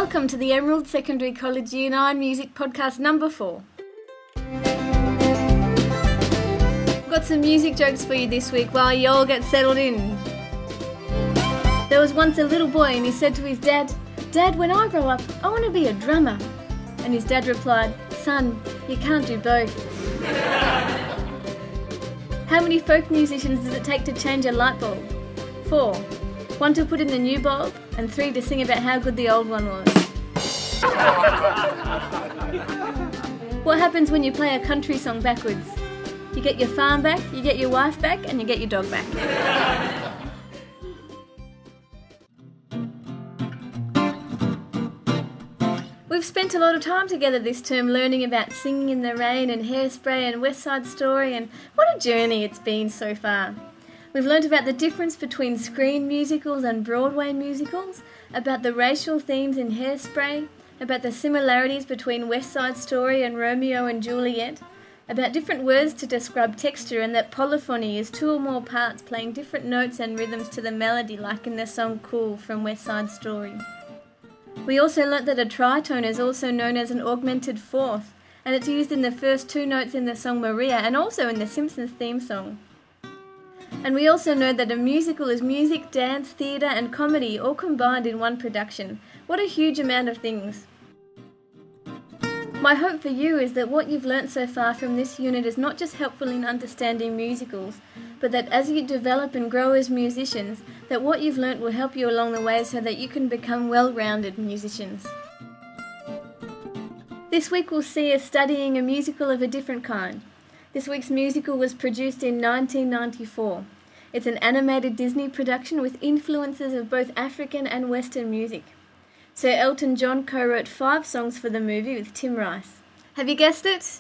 Welcome to the Emerald Secondary College Year 9 Music Podcast number 4. Got some music jokes for you this week while you all get settled in. There was once a little boy and he said to his dad, "Dad, when I grow up, I want to be a drummer." And his dad replied, "Son, you can't do both." How many folk musicians does it take to change a light bulb? 4. 1 to put in the new bulb, and 3 to sing about how good the old one was. What happens when you play a country song backwards? You get your farm back, you get your wife back, and you get your dog back. We've spent a lot of time together this term learning about Singing in the Rain and Hairspray and West Side Story, and what a journey it's been so far. We've learnt about the difference between screen musicals and Broadway musicals, about the racial themes in Hairspray, about the similarities between West Side Story and Romeo and Juliet, about different words to describe texture and that polyphony is 2 or more parts playing different notes and rhythms to the melody, like in the song Cool from West Side Story. We also learnt that a tritone is also known as an augmented fourth, and it's used in the first 2 notes in the song Maria and also in the Simpsons theme song. And we also know that a musical is music, dance, theatre and comedy all combined in one production. What a huge amount of things. My hope for you is that what you've learnt so far from this unit is not just helpful in understanding musicals, but that as you develop and grow as musicians, that what you've learnt will help you along the way so that you can become well-rounded musicians. This week we'll see us studying a musical of a different kind. This week's musical was produced in 1994. It's an animated Disney production with influences of both African and Western music. Sir Elton John co-wrote 5 songs for the movie with Tim Rice. Have you guessed it?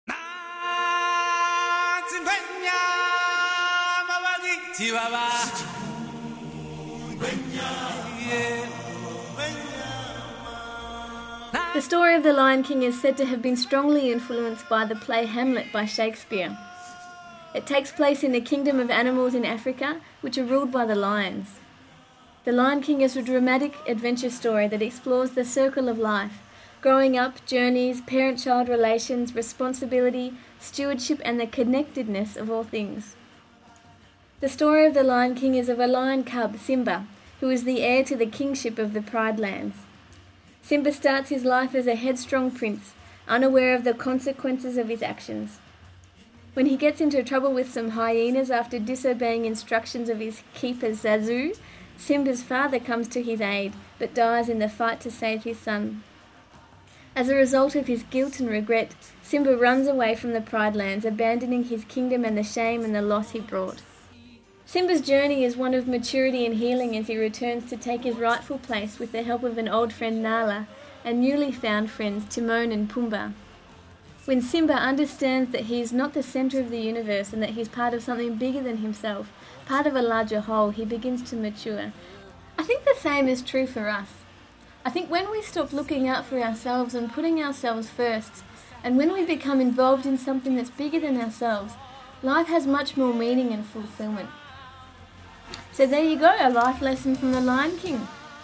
The story of The Lion King is said to have been strongly influenced by the play Hamlet by Shakespeare. It takes place in the kingdom of animals in Africa, which are ruled by the lions. The Lion King is a dramatic adventure story that explores the circle of life, growing up, journeys, parent-child relations, responsibility, stewardship, and the connectedness of all things. The story of The Lion King is of a lion cub, Simba, who is the heir to the kingship of the Pride Lands. Simba starts his life as a headstrong prince, unaware of the consequences of his actions. When he gets into trouble with some hyenas after disobeying instructions of his keeper Zazu, Simba's father comes to his aid, but dies in the fight to save his son. As a result of his guilt and regret, Simba runs away from the Pride Lands, abandoning his kingdom and the shame and the loss he brought. Simba's journey is one of maturity and healing as he returns to take his rightful place with the help of an old friend Nala and newly found friends Timon and Pumbaa. When Simba understands that he is not the centre of the universe and that he is part of something bigger than himself, part of a larger whole, he begins to mature. I think the same is true for us. I think when we stop looking out for ourselves and putting ourselves first, and when we become involved in something that's bigger than ourselves, life has much more meaning and fulfillment. So there you go, a life lesson from The Lion King.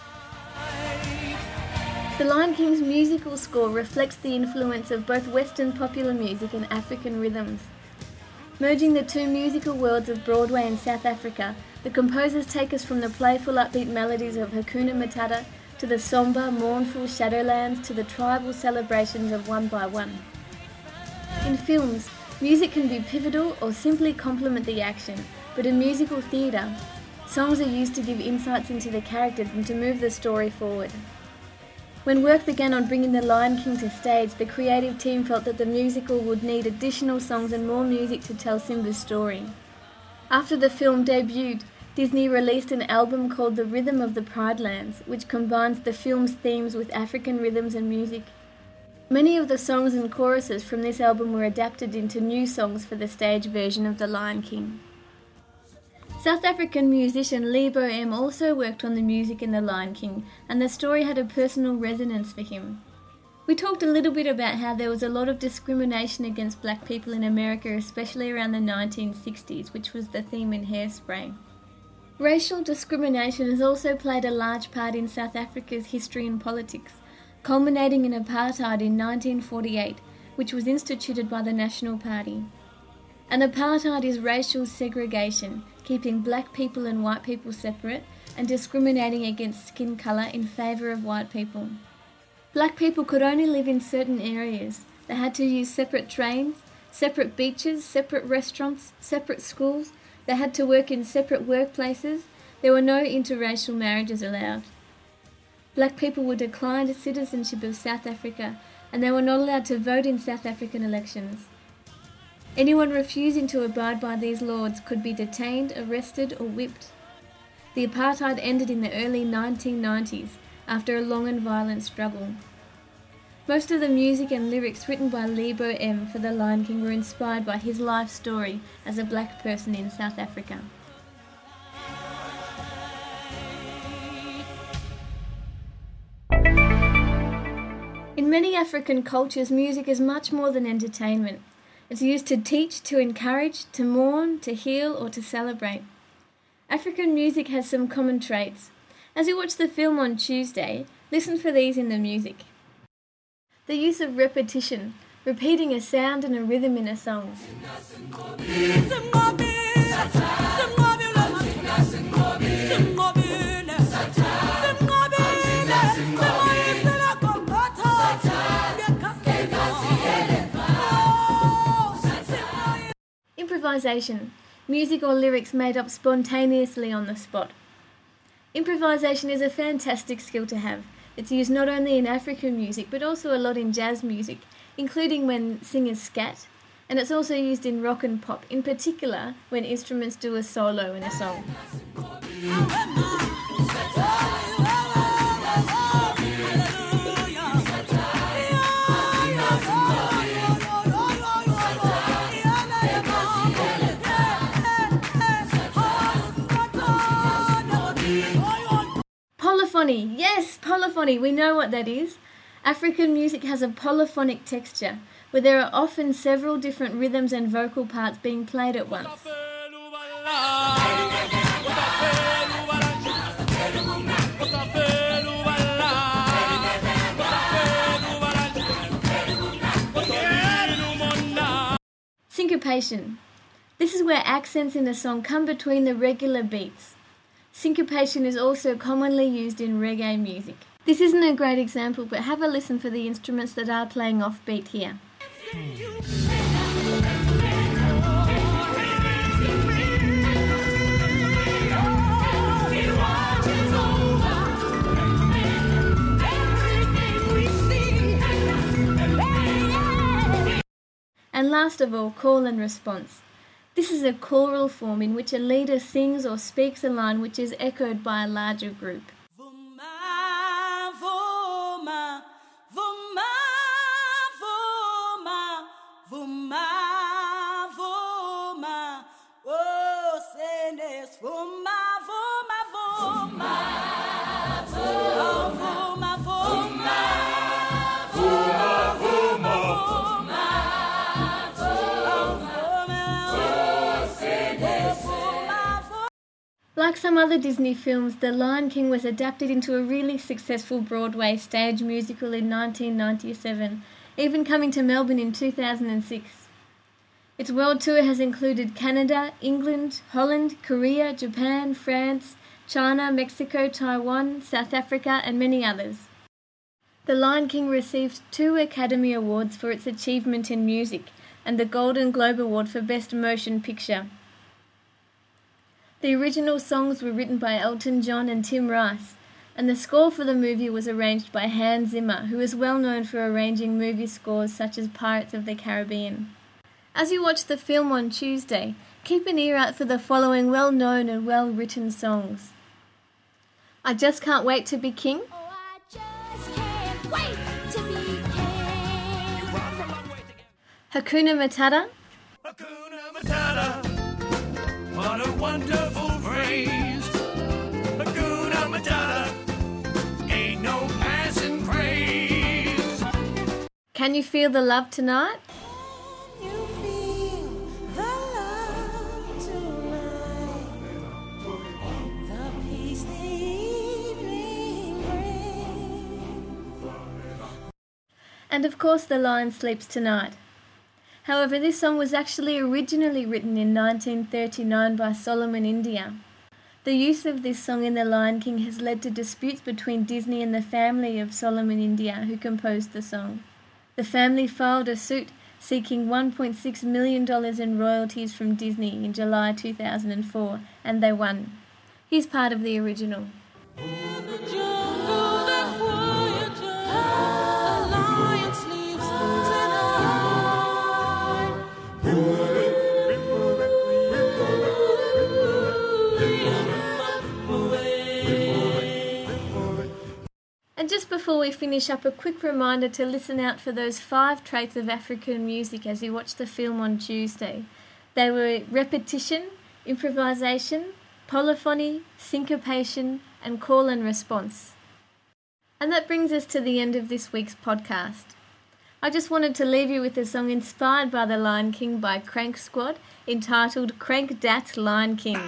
The Lion King's musical score reflects the influence of both Western popular music and African rhythms. Merging the 2 musical worlds of Broadway and South Africa, the composers take us from the playful upbeat melodies of Hakuna Matata to the sombre, mournful Shadowlands to the tribal celebrations of One by One. In films, music can be pivotal or simply complement the action, but in musical theatre, songs are used to give insights into the characters and to move the story forward. When work began on bringing The Lion King to stage, the creative team felt that the musical would need additional songs and more music to tell Simba's story. After the film debuted, Disney released an album called The Rhythm of the Pride Lands, which combines the film's themes with African rhythms and music. Many of the songs and choruses from this album were adapted into new songs for the stage version of The Lion King. South African musician Lebo M also worked on the music in The Lion King, and the story had a personal resonance for him. We talked a little bit about how there was a lot of discrimination against black people in America, especially around the 1960s, which was the theme in Hairspray. Racial discrimination has also played a large part in South Africa's history and politics. culminating in apartheid in 1948, which was instituted by the National Party. And apartheid is racial segregation, keeping black people and white people separate and discriminating against skin colour in favour of white people. Black people could only live in certain areas. They had to use separate trains, separate beaches, separate restaurants, separate schools. They had to work in separate workplaces. There were no interracial marriages allowed. Black people were declined citizenship of South Africa, and they were not allowed to vote in South African elections. Anyone refusing to abide by these laws could be detained, arrested, or whipped. The apartheid ended in the early 1990s after a long and violent struggle. Most of the music and lyrics written by Lebo M for The Lion King were inspired by his life story as a black person in South Africa. In many African cultures, music is much more than entertainment. It's used to teach, to encourage, to mourn, to heal, or to celebrate. African music has some common traits. As you watch the film on Tuesday, listen for these in the music. The use of repetition, repeating a sound and a rhythm in a song. Improvisation, music or lyrics made up spontaneously on the spot. Improvisation is a fantastic skill to have. It's used not only in African music but also a lot in jazz music, including when singers scat, and it's also used in rock and pop, in particular when instruments do a solo in a song. Polyphony, yes, polyphony, we know what that is. African music has a polyphonic texture, where there are often several different rhythms and vocal parts being played at once. Syncopation. This is where accents in a song come between the regular beats. Syncopation is also commonly used in reggae music. This isn't a great example, but have a listen for the instruments that are playing off beat here. And last of all, call and response. This is a choral form in which a leader sings or speaks a line which is echoed by a larger group. Like some other Disney films, The Lion King was adapted into a really successful Broadway stage musical in 1997, even coming to Melbourne in 2006. Its world tour has included Canada, England, Holland, Korea, Japan, France, China, Mexico, Taiwan, South Africa, and many others. The Lion King received 2 Academy Awards for its achievement in music and the Golden Globe Award for Best Motion Picture. The original songs were written by Elton John and Tim Rice, and the score for the movie was arranged by Hans Zimmer, who is well known for arranging movie scores such as Pirates of the Caribbean. As you watch the film on Tuesday, keep an ear out for the following well-known and well-written songs. I Just Can't Wait to Be King. Oh, I just can't wait to be king. Hakuna Matata. Hakuna Matata, what a wonderful phrase. Hakuna Matata, ain't no passing craze. Can You Feel the Love Tonight? Can you feel the love tonight? The peace the evening brings. And of course The Lion Sleeps Tonight. However, this song was actually originally written in 1939 by Solomon India. The use of this song in The Lion King has led to disputes between Disney and the family of Solomon India, who composed the song. The family filed a suit seeking $1.6 million in royalties from Disney in July 2004, and they won. Here's part of the original. And just before we finish up, a quick reminder to listen out for those 5 traits of African music as you watch the film on Tuesday. They were repetition, improvisation, polyphony, syncopation, and call and response. And that brings us to the end of this week's podcast. I just wanted to leave you with a song inspired by The Lion King by Crank Squad, entitled Crank Dat Lion King.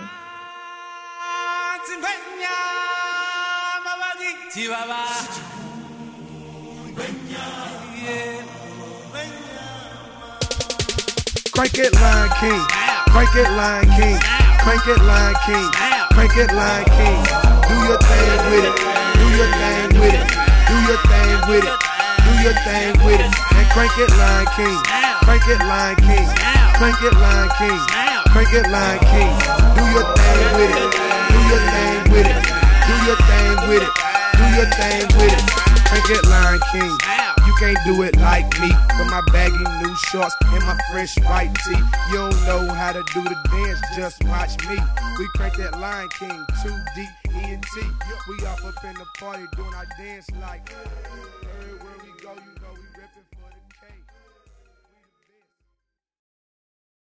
Crank it, Lion King. Crank it, Lion King. Crank it, Lion King. Crank it, Lion King. Do your thing with it. Do your thing with it. Do your thing with it. Do your thing with it. And crank it, Lion King. Crank it, Lion King. Crank it, Lion King. Crank it, Lion King. Do your thing with it. Do your thing with it. Do your thing with it. Do your thing with it. Crank it, Lion King. You can't do it like me with my baggy new shorts and my fresh white tee. You don't know how to do the dance, just watch me. We crank that Lion King, 2D, E&T. We off up in the party doing our dance like...